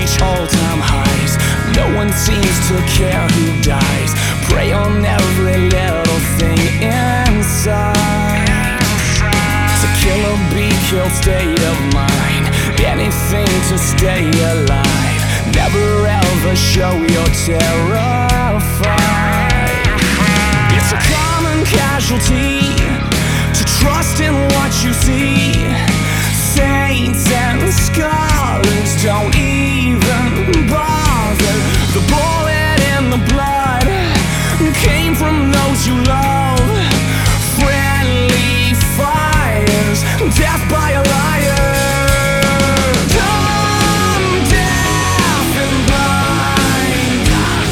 reach all-time highs. No one seems to care who dies. Prey on every little thing inside. To kill or be killed state of mind. Anything to stay alive. Never ever show you're terrified. It's a common casualty to trust in what you see. Saints and scholars don't even bother. The bullet in the blood came from those you love. Friendly fires, death by a liar. Dumb, deaf and blind.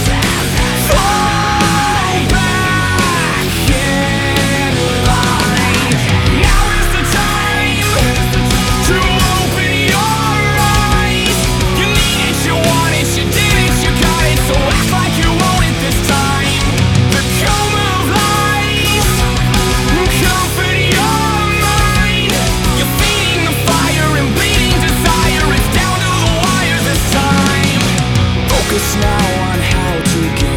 Fall back in line. Now is the time to open your eyes. You need it, you want it, you did it, you got it. So act like you own it this time. The coma of lies, comfort your mind. You're feeding the fire and bleeding desire. It's down to the wire this time. Focus now on how to get